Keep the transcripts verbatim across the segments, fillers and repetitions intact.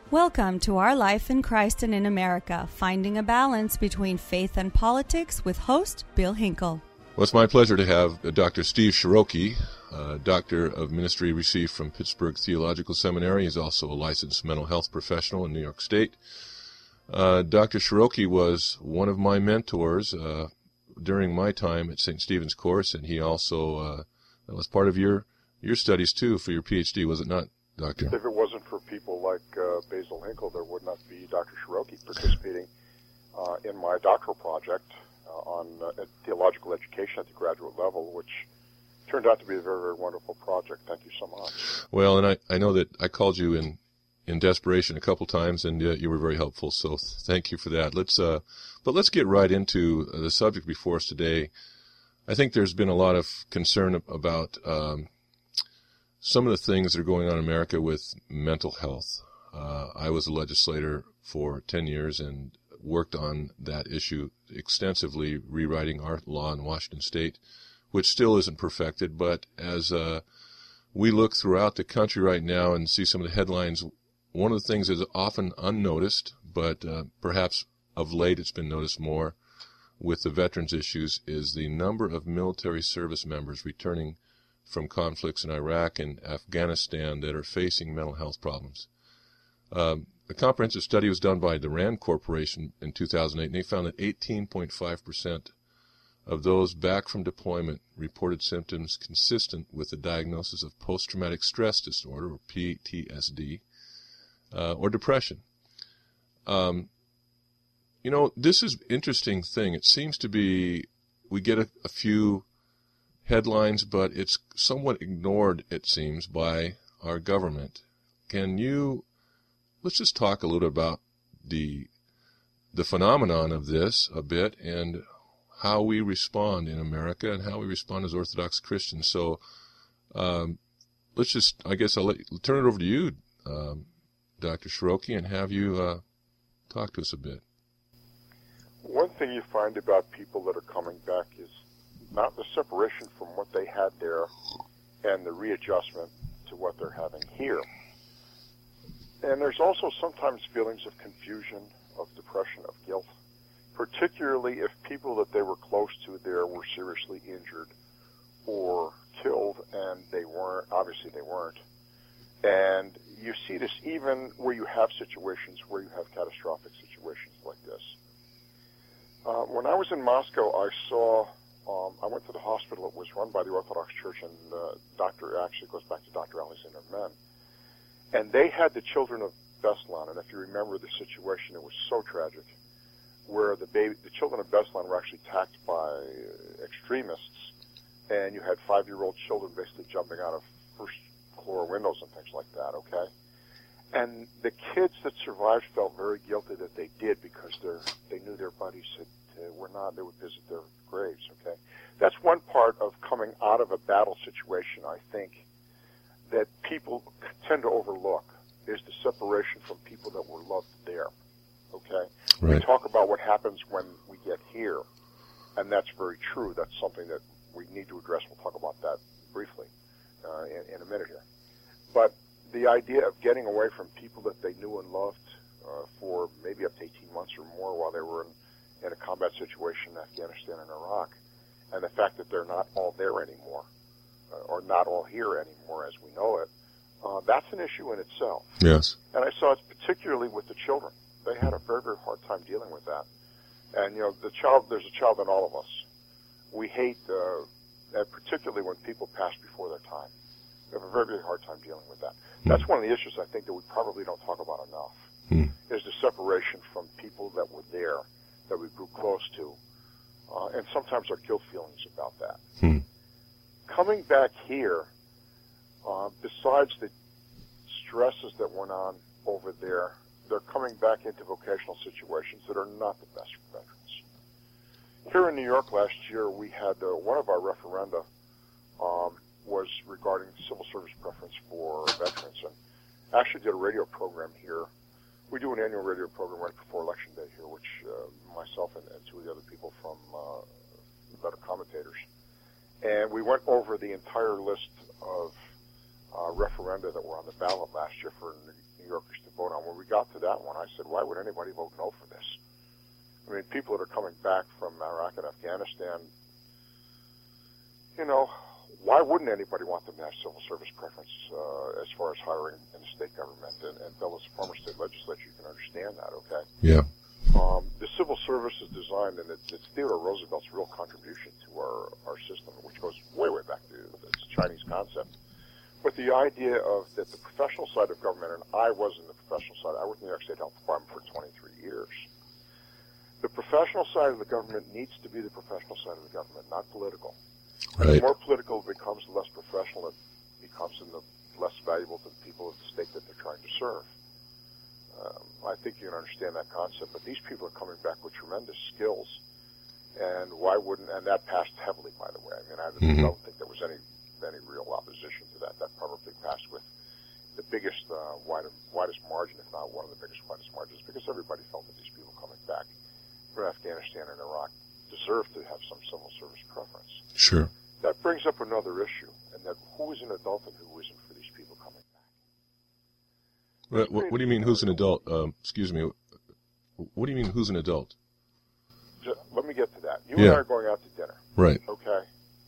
Welcome to Our Life in Christ and in America, finding a balance between faith and politics with host Bill Hinkle. Well, it's my pleasure to have Doctor Steve Shiroki, uh, Doctor of Ministry received from Pittsburgh Theological Seminary. He's also a licensed mental health professional in New York State. Uh, Doctor Shiroki was one of my mentors uh, during my time at Saint Stephen's course, and he also uh, that was part of your, your studies, too, for your P H D, was it not, Doctor? If it wasn't for people like uh, Basil Hinkle, there would not be Doctor Shiroki participating uh, in my doctoral project uh, on uh, theological education at the graduate level, which turned out to be a very, very wonderful project. Thank you so much. Well, and I, I know that I called you in, in desperation a couple times, and uh, you were very helpful, so thank you for that. Let's, uh, but let's get right into the subject before us today. I think there's been a lot of concern about um, some of the things that are going on in America with mental health. Uh, I was a legislator for ten years and worked on that issue extensively, rewriting our law in Washington State, which still isn't perfected. But as uh, we look throughout the country right now and see some of the headlines, one of the things that's often unnoticed, but uh, perhaps of late it's been noticed more with the veterans issues, is the number of military service members returning from conflicts in Iraq and Afghanistan that are facing mental health problems. Um, a comprehensive study was done by the RAND Corporation in two thousand eight, and they found that eighteen point five percent of those back from deployment reported symptoms consistent with the diagnosis of post-traumatic stress disorder, or P T S D, uh, or depression. Um, you know, this is an interesting thing. It seems to be, we get a, a few headlines, but it's somewhat ignored, it seems, by our government. Can you, let's just talk a little about the the phenomenon of this a bit and how we respond in America and how we respond as Orthodox Christians. So um, let's just, I guess I'll let, turn it over to you, um, Doctor Shiroki, and have you uh, talk to us a bit. One thing you find about people that are coming back is not the separation from what they had there and the readjustment to what they're having here. And there's also sometimes feelings of confusion, of depression, of guilt, particularly if people that they were close to there were seriously injured or killed, and they weren't, obviously they weren't. And you see this even where you have situations where you have catastrophic situations like this. Uh, when I was in Moscow, I saw Um, I went to the hospital. It was run by the Orthodox Church, and uh, doctor actually goes back to Doctor Alexander Men. And they had the children of Beslan, and if you remember the situation, it was so tragic, where the baby, the children of Beslan were actually attacked by extremists, and you had five-year-old children basically jumping out of first-floor windows and things like that, okay? And the kids that survived felt very guilty that they did because they're, they knew their buddies had were not, they would visit their graves, okay? That's one part of coming out of a battle situation, I think, that people tend to overlook, is the separation from people that were loved there, okay? Right. We talk about what happens when we get here, and that's very true. That's something that we need to address. We'll talk about that briefly uh, in, in a minute here. But the idea of getting away from people that they knew and loved uh, for maybe up to eighteen months or more while they were in in a combat situation in Afghanistan and Iraq, and the fact that they're not all there anymore, uh, or not all here anymore as we know it, uh, that's an issue in itself. Yes. And I saw it particularly with the children. They had a very, very hard time dealing with that. And, you know, the child, there's a child in all of us. We hate, uh, and particularly when people pass before their time. We have a very, very hard time dealing with that. Hmm. That's one of the issues I think that we probably don't talk about enough, Hmm. is the separation from people that were there, that we grew close to, uh, and sometimes our guilt feelings about that. Hmm. Coming back here, uh, besides the stresses that went on over there, they're coming back into vocational situations that are not the best for veterans. Here in New York last year, we had uh, one of our referenda um, was regarding civil service preference for veterans, and actually did a radio program here. We do an annual radio program right before Election Day here, which uh, myself and, and two of the other people from uh, Better Commentators. And we went over the entire list of uh, referenda that were on the ballot last year for New Yorkers to vote on. When we got to that one, I said, why would anybody vote no for this? I mean, people that are coming back from Iraq and Afghanistan, you know, why wouldn't anybody want them to have civil service preference uh, as far as hiring in the state government? And, and Bill, as a former state legislature, you can understand that, okay? Yeah. Um, the civil service is designed, and it's, it's Theodore Roosevelt's real contribution to our, our system, which goes way, way back to it's a Chinese concept. But the idea of that the professional side of government, and I was in the professional side, I worked in the New York State Health Department for twenty-three years. The professional side of the government needs to be the professional side of the government, not political. Right. The more political it becomes, the less professional it becomes, and the less valuable to the people of the state that they're trying to serve. Um, I think you can understand that concept, but these people are coming back with tremendous skills, and why wouldn't? And that passed heavily, by the way. I mean, I Mm-hmm. don't think there was any any real opposition to that. That probably passed with the biggest, uh, widest, widest margin, if not one of the biggest, widest margins, because everybody felt that these people coming back from Afghanistan and Iraq deserved to have some civil service preference. Sure. That brings up another issue, and that who is an adult and who isn't for these people coming back. What, what, what do you mean, who's an adult? Um, excuse me. What do you mean, who's an adult? Just, let me get to that. You Yeah. and I are going out to dinner, Right. okay?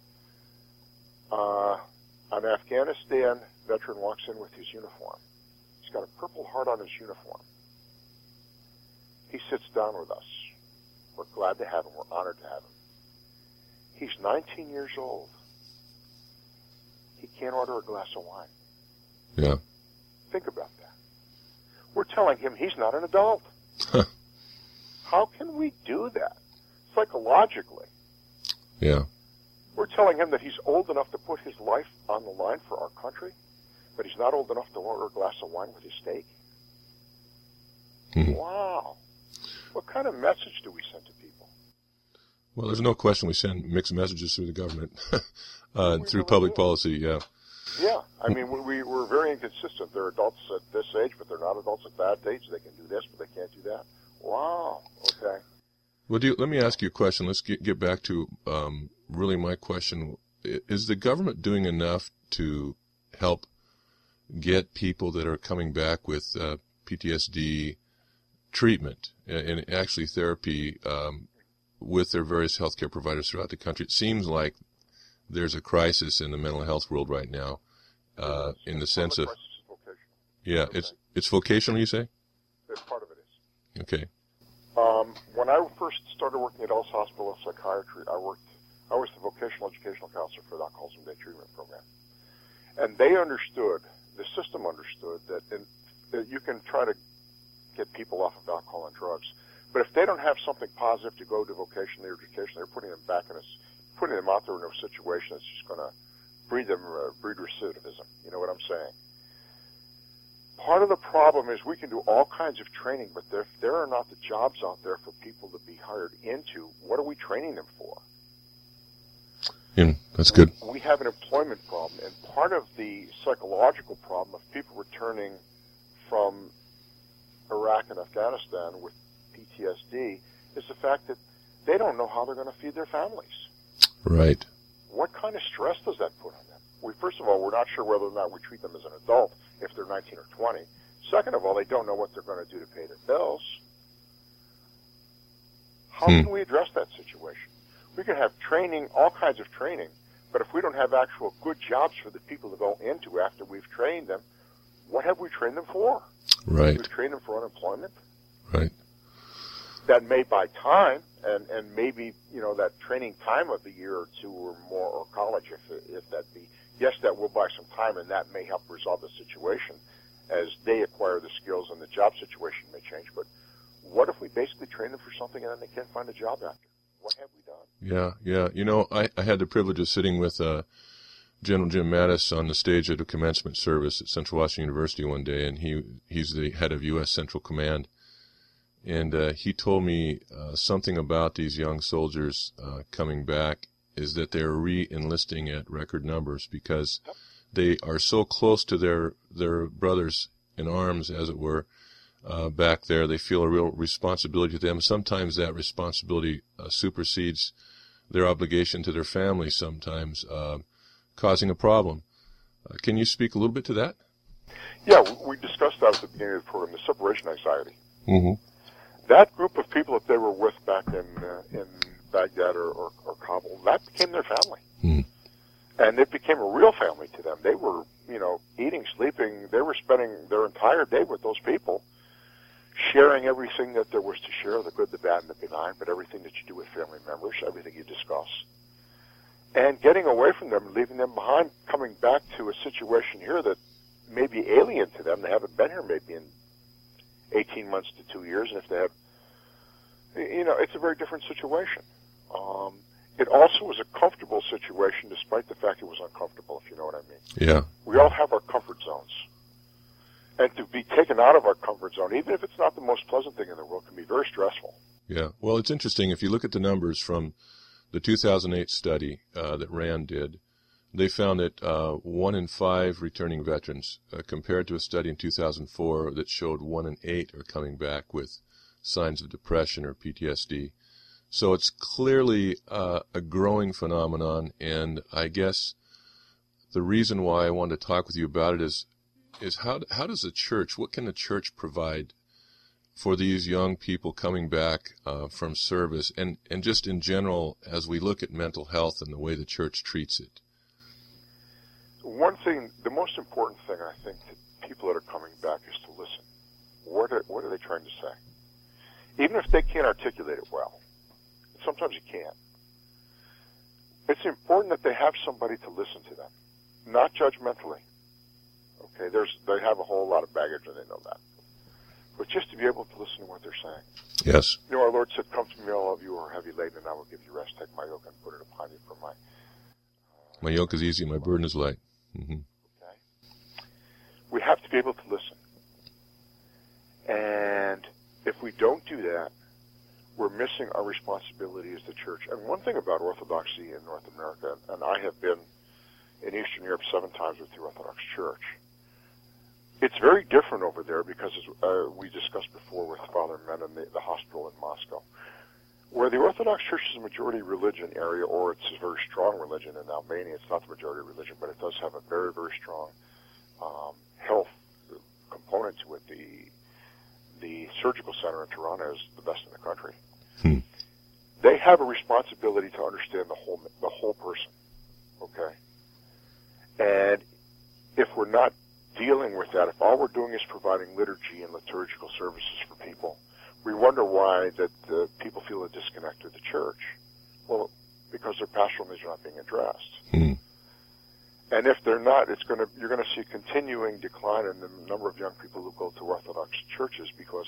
Uh, an Afghanistan veteran walks in with his uniform. He's got a Purple Heart on his uniform. He sits down with us. We're glad to have him. We're honored to have him. He's nineteen years old. He can't order a glass of wine. Yeah. Think about that. We're telling him he's not an adult. How can we do that? Psychologically. Yeah. We're telling him that he's old enough to put his life on the line for our country, but he's not old enough to order a glass of wine with his steak. Mhm. Wow. What kind of message do we send to people? Well, there's no question we send mixed messages through the government, uh, We through really public do. policy. Yeah. Yeah, I mean, we, we, we're very inconsistent. They're adults at this age, but they're not adults at that age. They can do this, but they can't do that. Wow. Okay. Well, do you, let me ask you a question. Let's get get back to um, really my question. I- Is the government doing enough to help get people that are coming back with uh, P T S D treatment and, and actually therapy um, with their various healthcare providers throughout the country? It seems like there's a crisis in the mental health world right now, uh, in the sense of, Part crisis is vocational. yeah, it's it's vocational, you say? It's part of it is. Okay. Um, when I first started working at Ellis Hospital of Psychiatry, I worked. I was the vocational educational counselor for the Alcoholism Day Treatment Program, and they understood. The system understood that, in, that you can try to get people off of alcohol and drugs, but if they don't have something positive to go to vocational education, they're putting them back in a, putting them out there in a situation that's just going to breed them, uh, breed recidivism. You know what I'm saying? Part of the problem is we can do all kinds of training, but if there are not the jobs out there for people to be hired into, what are we training them for? Yeah, that's good. We have an employment problem, and part of the psychological problem of people returning from Iraq and Afghanistan with P T S D is the fact that they don't know how they're going to feed their families. Right. What kind of stress does that put on them? We, first of all, we're not sure whether or not we treat them as an adult if they're nineteen or twenty. Second of all, they don't know what they're going to do to pay their bills. How Hmm. can we address that situation? We can have training, all kinds of training, but if we don't have actual good jobs for the people to go into after we've trained them, what have we trained them for? Right. We've trained them for unemployment. Right. That may buy time, and, and maybe, you know, that training time of a year or two or more, or college, if, if that be, yes, that will buy some time, and that may help resolve the situation as they acquire the skills and the job situation may change. But what if we basically train them for something and then they can't find a job after? What have we done? Yeah, yeah. You know, I, I had the privilege of sitting with uh, General Jim Mattis on the stage at a commencement service at Central Washington University one day, and he he's the head of U S Central Command. And uh, he told me uh, something about these young soldiers uh, coming back is that they're re-enlisting at record numbers because they are so close to their their brothers in arms, as it were, uh, back there. They feel a real responsibility to them. Sometimes that responsibility uh, supersedes their obligation to their family sometimes, uh, causing a problem. Uh, can you speak a little bit to that? Yeah, we discussed that at the beginning of the program, the separation anxiety. Mm-hmm. That group of people that they were with back in uh, in Baghdad or, or, or Kabul, that became their family. Mm. And it became a real family to them. They were, you know, eating, sleeping. They were spending their entire day with those people, sharing everything that there was to share, the good, the bad, and the benign, but everything that you do with family members, everything you discuss. And getting away from them, leaving them behind, coming back to a situation here that may be alien to them. They haven't been here maybe in eighteen months to two years, and if they have, you know, it's a very different situation. Um, it also was a comfortable situation, despite the fact it was uncomfortable, if you know what I mean. Yeah. We all have our comfort zones. And to be taken out of our comfort zone, even if it's not the most pleasant thing in the world, can be very stressful. Yeah. Well, it's interesting. If you look at the numbers from the two thousand eight study uh, that RAND did, they found that uh, one in five returning veterans, uh, compared to a study in two thousand four that showed one in eight are coming back with signs of depression or P T S D. So it's clearly uh, a growing phenomenon, and I guess the reason why I wanted to talk with you about it is is how how does the church, what can the church provide for these young people coming back uh, from service, and, and just in general as we look at mental health and the way the church treats it? One thing, the most important thing I think to people that are coming back is to listen. What are, what are they trying to say? Even if they can't articulate it well. Sometimes you can't. It's important that they have somebody to listen to them, not judgmentally. Okay, there's they have a whole lot of baggage and they know that. But just to be able to listen to what they're saying. Yes. You know, our Lord said, "Come to me, all of you who are heavy laden, and I will give you rest. Take my yoke and put it upon you, for my... Uh, my yoke is easy, my burden is light." Mm-hmm. Okay. We have to be able to listen. And if we don't do that, we're missing our responsibility as the church. And one thing about Orthodoxy in North America, and I have been in Eastern Europe seven times with the Orthodox Church, it's very different over there because, as uh, we discussed before with Father Men in the, the hospital in Moscow, where the Orthodox Church is a majority religion area, or it's a very strong religion in Albania. It's not the majority religion, but it does have a very, very strong um, health component to it. The the surgical center in Tirana is the best in the country. Hmm. They have a responsibility to understand the whole the whole person, okay? And if we're not dealing with that, if all we're doing is providing liturgy and liturgical services for people, we wonder why that the people feel a disconnect with the church. Well, because their pastoral needs are not being addressed. Hmm. And if they're not, it's going to you're going to see a continuing decline in the number of young people who go to Orthodox churches, because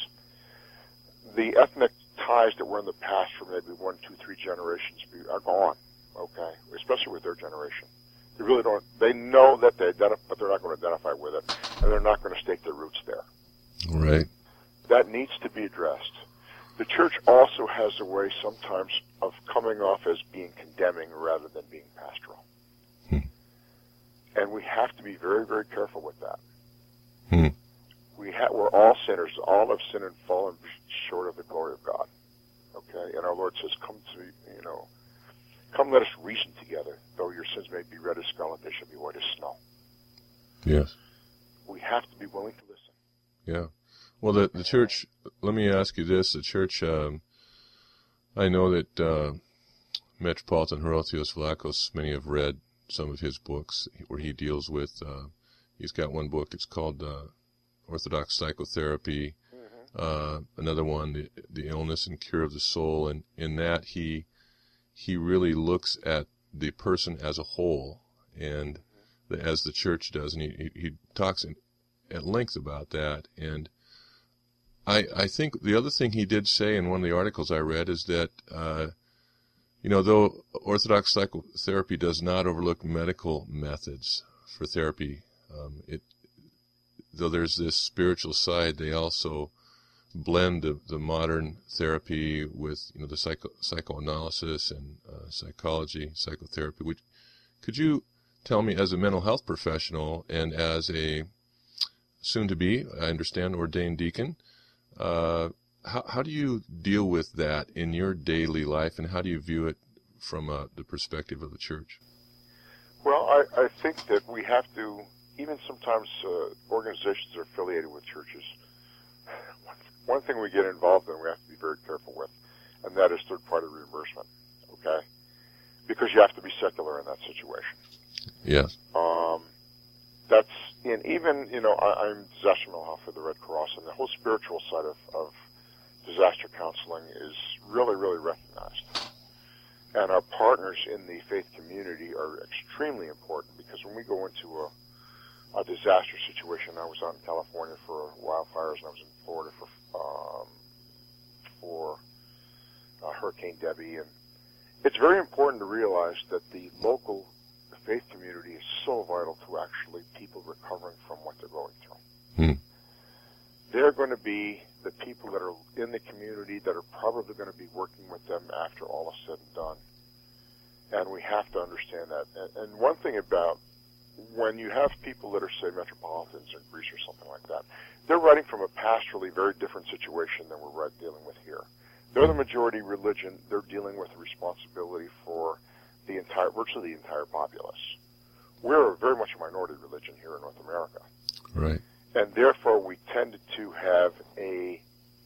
the ethnic ties that were in the past for maybe one, two, three generations are gone. Okay, especially with their generation, they really don't. They know that they identify, but they're not going to identify with it, and they're not going to stake their roots there. Right. That needs to be addressed. The church also has a way sometimes of coming off as being condemning rather than being pastoral. Hmm. And we have to be very, very careful with that. Hmm. We ha- we're all sinners. All have sinned and fallen short of the glory of God. Okay? And our Lord says, come to, you know, come let us reason together. Though your sins may be red as scarlet, they shall be white as snow. Yes. We have to be willing to listen. Yeah. Well, the, the church, let me ask you this. The church, um, I know that uh, Metropolitan Hierotheos Vlachos, many have read some of his books where he deals with, uh, he's got one book, it's called uh, Orthodox Psychotherapy, mm-hmm. uh, another one, the, the Illness and Cure of the Soul, and in that he he really looks at the person as a whole, and the, as the church does, and he, he, he talks in, at length about that. And I I think the other thing he did say in one of the articles I read is that, uh, you know, though Orthodox psychotherapy does not overlook medical methods for therapy, um, it though there's this spiritual side, they also blend the, the modern therapy with, you know, the psycho, psychoanalysis and uh, psychology, psychotherapy. Which, could you tell me, as a mental health professional and as a soon-to-be, I understand, ordained deacon, uh, how, how do you deal with that in your daily life, and how do you view it from uh, the perspective of the church? Well, I, I think that we have to, even sometimes uh, organizations are affiliated with churches. One thing we get involved in we have to be very careful with, and that is third-party reimbursement, okay? Because you have to be secular in that situation. Yes. Um, that's, in even, you know, I, I'm disaster mental health for the Red Cross, and the whole spiritual side of, of disaster counseling is really, really recognized. And our partners in the faith community are extremely important, because when we go into a, a disaster situation, I was out in California for wildfires, and I was in Florida for um, for uh, Hurricane Debbie, and it's very important to realize that the local faith community is so vital to actually people recovering from what they're going through. Hmm. They're going to be the people that are in the community that are probably going to be working with them after all is said and done. And we have to understand that. And, and one thing about when you have people that are, say, metropolitans in Greece or something like that, they're writing from a pastorally very different situation than we're dealing with here. They're the majority religion. They're dealing with the responsibility for the entire, virtually the entire populace. We're very much a minority religion here in North America. Right. And therefore, we tend to have a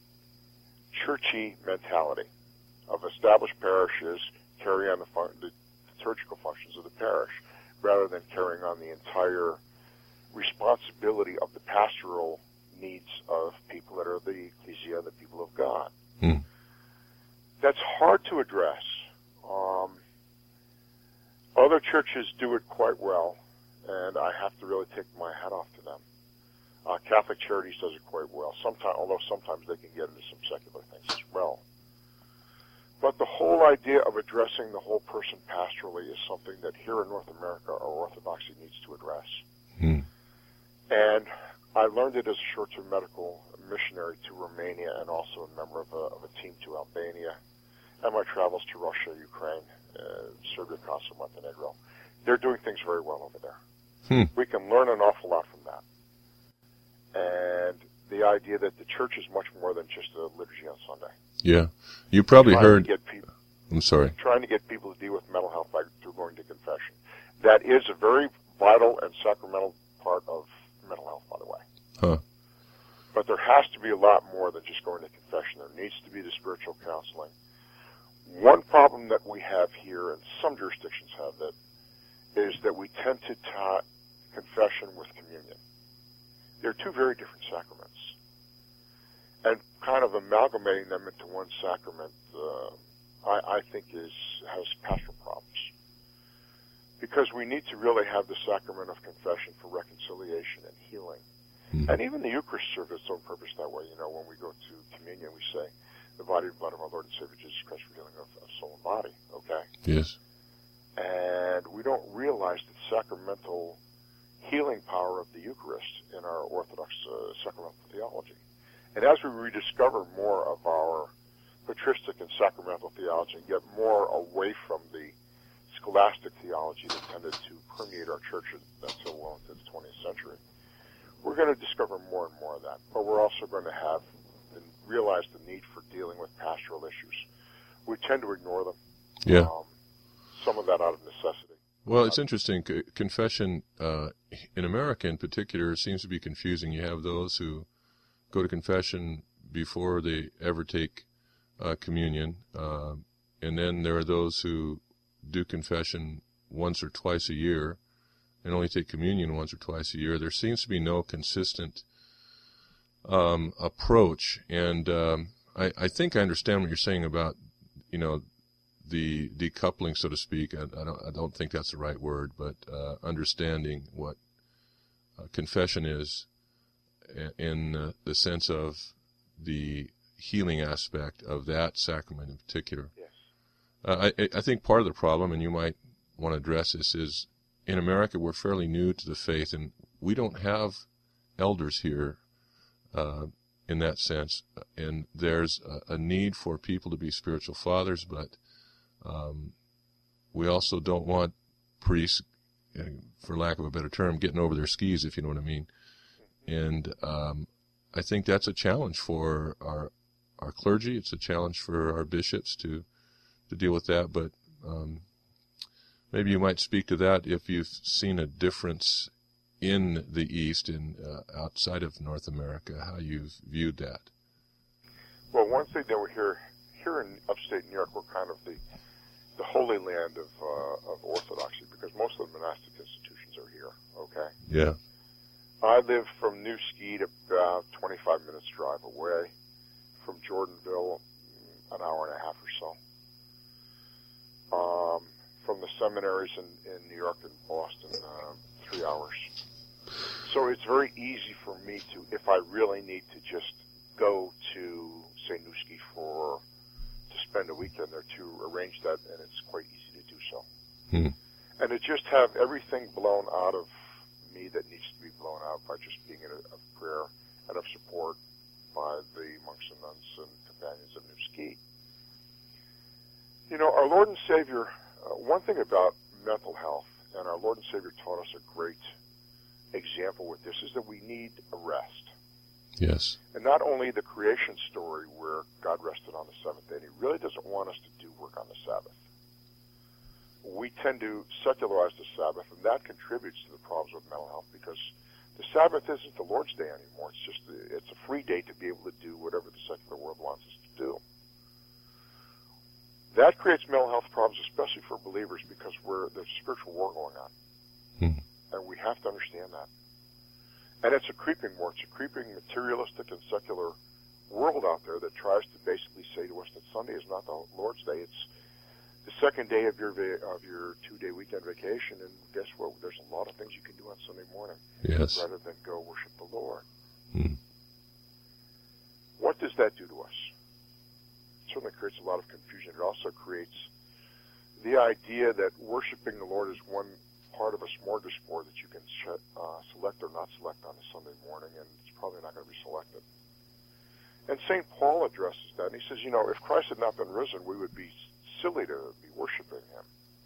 churchy mentality of established parishes carry on the, fun- the liturgical functions of the parish, rather than carrying on the entire responsibility of the pastoral needs of people that are the ecclesia, the people of God. Hmm. That's hard to address. Um, other churches do it quite well, and I have to really take my hat off to them. Uh, Catholic Charities does it quite well, sometimes, although sometimes they can get into some secular things as well. But the whole idea of addressing the whole person pastorally is something that here in North America our Orthodoxy needs to address. Hmm. And I learned it as a short-term medical missionary to Romania and also a member of a, of a team to Albania, and my travels to Russia, Ukraine, uh, Serbia, Kosovo, Montenegro. They're doing things very well over there. Hmm. We can learn an awful lot from that. And the idea that the church is much more than just a liturgy on Sunday. Yeah. You probably trying heard... To get people, I'm sorry. Trying to get people to deal with mental health by through going to confession. That is a very vital and sacramental part of mental health, by the way. Huh. But there has to be a lot more than just going to confession. There needs to be the spiritual counseling. One problem that we have here, and some jurisdictions have that, is that we tend to tie confession with communion. They're two very different sacraments. And kind of amalgamating them into one sacrament, uh, I, I think is has pastoral problems. Because we need to really have the sacrament of confession for reconciliation and healing. Mm-hmm. And even the Eucharist serves its own purpose that way. You know, when we go to communion, we say, the body and blood of our Lord and Savior Jesus Christ for healing of, of soul and body, okay? Yes. And we don't realize the sacramental healing power of the Eucharist in our Orthodox uh, sacramental theology. And as we rediscover more of our patristic and sacramental theology and get more away from the scholastic theology that tended to permeate our church until well into the twentieth century, we're going to discover more and more of that. But we're also going to have and realize the need for dealing with pastoral issues. We tend to ignore them. Yeah. Um, some of that out of necessity. Well, it's interesting. C- confession uh, in America, in particular, seems to be confusing. You have those who go to confession before they ever take uh, communion, uh, and then there are those who do confession once or twice a year and only take communion once or twice a year. There seems to be no consistent um, approach, and um, I, I think I understand what you're saying about, you know, the decoupling, so to speak. I, I don't I don't think that's the right word, but uh, understanding what uh, confession is in uh, the sense of the healing aspect of that sacrament in particular. Yes. Uh, I, I think part of the problem, and you might want to address this, is in America we're fairly new to the faith, and we don't have elders here uh, in that sense. And there's a, a need for people to be spiritual fathers, but um, we also don't want priests, for lack of a better term, getting over their skis, if you know what I mean. And um, I think that's a challenge for our our clergy. It's a challenge for our bishops to to deal with that. But um, maybe you might speak to that if you've seen a difference in the East and uh, outside of North America, how you've viewed that. Well, one thing that we're here, here in upstate New York, we're kind of the, the holy land of, uh, of Orthodoxy, because most of the monastic institutions are here, okay? Yeah. I live from New Skete, about twenty-five minutes drive away. From Jordanville, an hour and a half or so. Um, from the seminaries in, in New York and Boston, uh, three hours. So it's very easy for me to, if I really need to just go to, say, New Skete for, to spend a weekend there, to arrange that, and it's quite easy to do so. Hmm. And to just have everything blown out of me that needs to be blown out by just being in a, of prayer and of support by the monks and nuns and companions of New Skete. You know, our Lord and Savior, uh, one thing about mental health, and our Lord and Savior taught us a great example with this, is that we need a rest. Yes. And not only the creation story where God rested on the seventh day, and he really doesn't want us to do work on the Sabbath. We tend to secularize the Sabbath, and that contributes to the problems with mental health, because the Sabbath isn't the Lord's Day anymore. It's just a, it's a free day to be able to do whatever the secular world wants us to do. That creates mental health problems, especially for believers, because we're, there's spiritual war going on. Hmm. And we have to understand that. And it's a creeping war. It's a creeping materialistic and secular world out there that tries to basically say to us that Sunday is not the Lord's Day. It's the second day of your va- of your two-day weekend vacation, and guess what? There's a lot of things you can do on Sunday morning Yes. rather than go worship the Lord. Hmm. What does that do to us? It certainly creates a lot of confusion. It also creates the idea that worshiping the Lord is one part of a smorgasbord that you can uh, select or not select on a Sunday morning, and it's probably not going to be selected. And Saint Paul addresses that, and he says, you know, if Christ had not been risen, we would be silly to be worshiping him.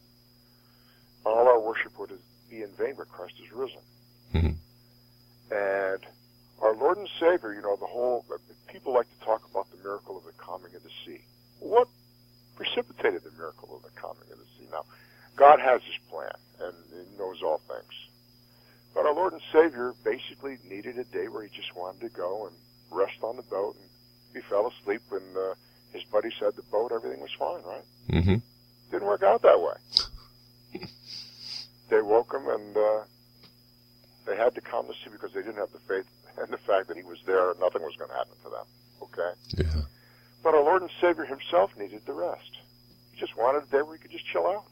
All our worship would be in vain, but Christ is risen. Mm-hmm. And our Lord and Savior, you know, the whole, people like to talk about the miracle of the calming of the sea. What precipitated the miracle of the calming of the sea? Now, God has his plan, and he knows all things. But our Lord and Savior basically needed a day where he just wanted to go and rest on the boat, and he fell asleep when uh, his buddy said the boat, everything was fine, right? Mm-hmm. Didn't work out that way. They woke him, and uh, they had to calm the sea because they didn't have the faith and the fact that he was there, nothing was going to happen to them, okay? Yeah. But our Lord and Savior himself needed the rest. He just wanted a day where he could just chill out.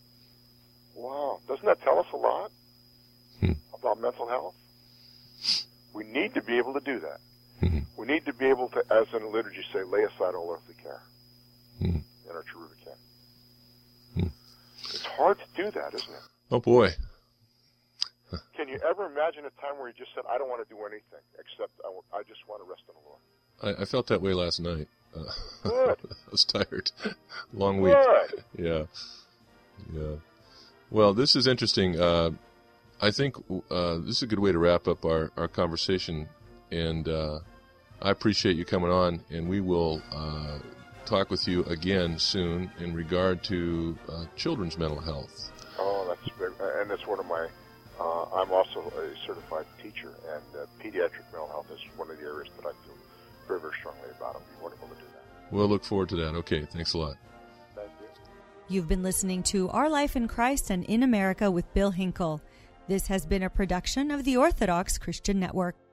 Wow. Doesn't that tell us a lot Hmm. about mental health? We need to be able to do that. Mm-hmm. We need to be able to, as in the liturgy, say, lay aside all earthly care Mm-hmm. in our cherubic care. Hmm. It's hard to do that, isn't it? Oh, boy. Can you ever imagine a time where you just said, I don't want to do anything except I, w- I just want to rest on the Lord? I, I felt that way last night. Uh, Good. I was tired. Long week. Good. Yeah. Yeah. Well, this is interesting. Uh, I think uh, this is a good way to wrap up our, our conversation. And uh, I appreciate you coming on, and we will uh, talk with you again soon in regard to uh, children's mental health. Oh, that's big. And that's one of my, uh, I'm also a certified teacher, and uh, pediatric mental health is one of the areas that I feel very, very strongly about. It'll be wonderful to do that. We'll look forward to that. Okay, thanks a lot. Thank you. You've been listening to Our Life in Christ and in America with Bill Hinkle. This has been a production of the Orthodox Christian Network.